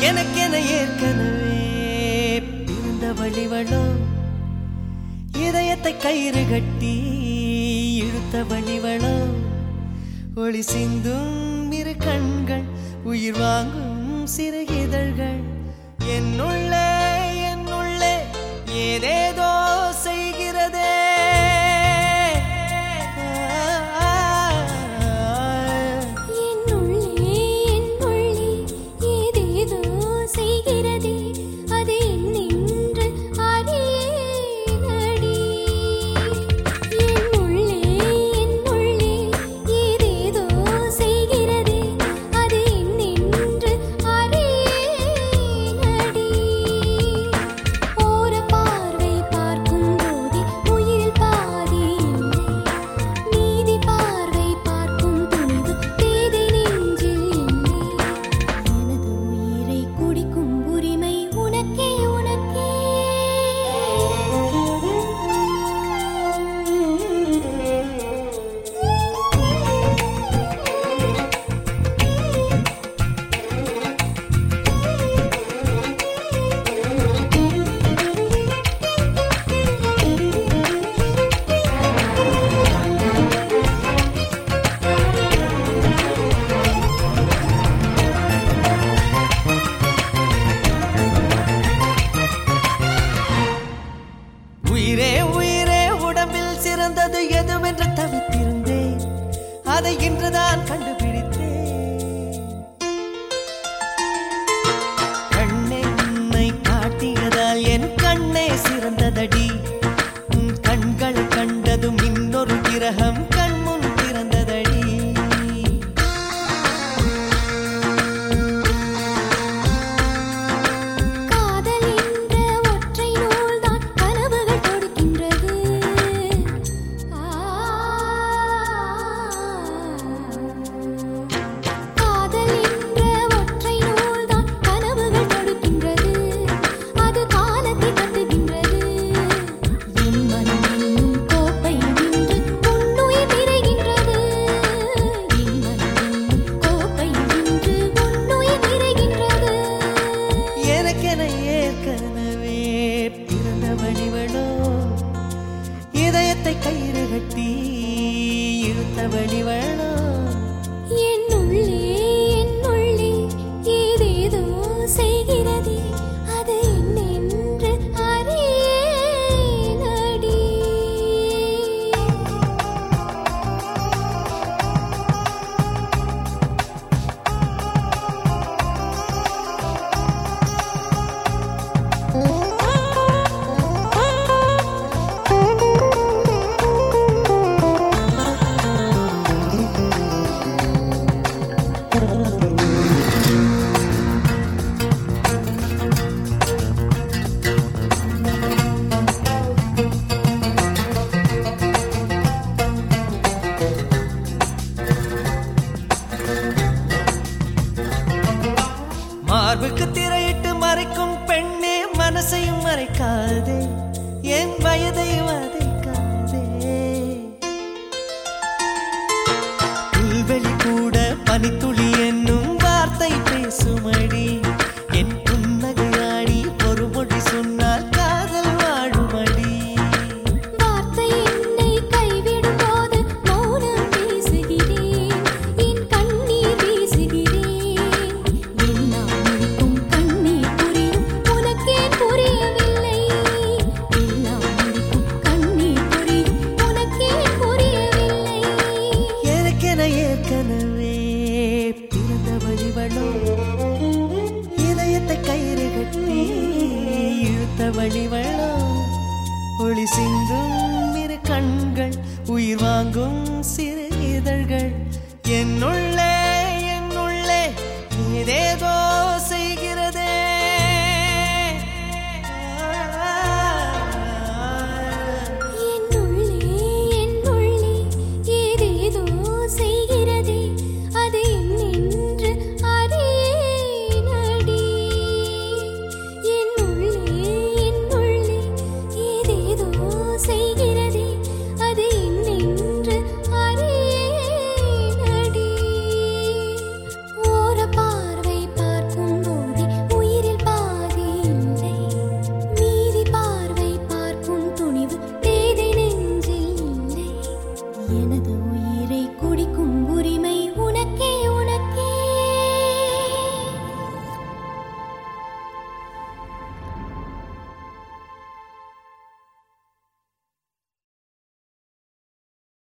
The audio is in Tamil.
எனக்கென ஏற்கனவே பிறந்த வழிவளோ இதயத்தை கயிறு கட்டி இழுத்த வழிவளோ ஒளி சிந்தும் இரு கண்கள் உயிர் வாங்கும் சிறு இதழ்கள் என்னுள்ளே என்னுள்ளே ஏதேதோ செய்கிறதே உயிரே உயிரே உடம்பில் சிறந்தது எதுவென்று தவித்திருந்தேன் அதை இன்றுதான் கண்டுபிடித்தேன் கண்ணென்னை காட்டியதால் என் கண்ணே சிறந்ததடி உன் கண்களை கண்டதும் இன்னொரு கிரகம் கண்முன் திறந்ததடி இதயத்தை கயிறு கட்டி இழுத்த வழிவளோ என்னுள்ளே என்னுள்ளே ஏதேதோ செய்கிறதே அது என்னென்று அறியேனடி மார்புக்கு திரையிட்டு மறைக்கும் பெண்ணே மனசையும் மறைக்காதே என் வயதை வதைக்காதே புல்வெளி கூட பனித்துளி என்னும் வார்த்தை பேசுமடி என் புன்னகையாடி ஒரு மொழி சொன்னால் காதல் வாழுமடி வார்த்தை என்னை கைவிடும் போது மௌனம் பேசுகிறேன் என் கண்ணீர் வீசுகிறேன் எல்லாம் முடிக்கும் கண்ணீர் புரியும் உனக்கே புரியவில்லை எல்லாம் முடிக்கும் கண்ணீர் புரியும் உனக்கே புரியவில்லை எனக்கென ஏற்கனவே பிறந்த வழிவளோ இதயத்தை கயிறு கட்டி இழுத்த வழிவளோ ஒளி சிந்தும் இரு கண்கள் உயிர் வாங்கும் சிறு இதழ்கள் என்னுள்ளே என்னுள்ளே ஏதேதோ செய்கிறதே என்னுள்ளே என்னுள்ளே ஏதேதோ செய்கிறதே அது என்னென்று அறியேனடி என்னுள்ளே என்னுள்ளே ஏதேதோ செய்கிறதே அது என்னென்று அறியேனடி எனது உயிர்